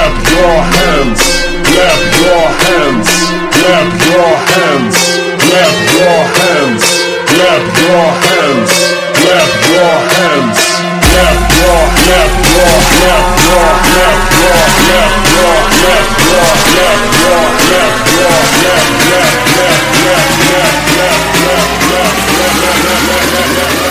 clap your hands, clap your hands, clap your hands, clap your hands, clap your hands, clap your hands, clap your, clap your, clap your, clap your, clap your, clap your, clap your, clap your, clap, clap, clap, clap, clap, clap, clap, clap, clap, clap, clap, clap, clap.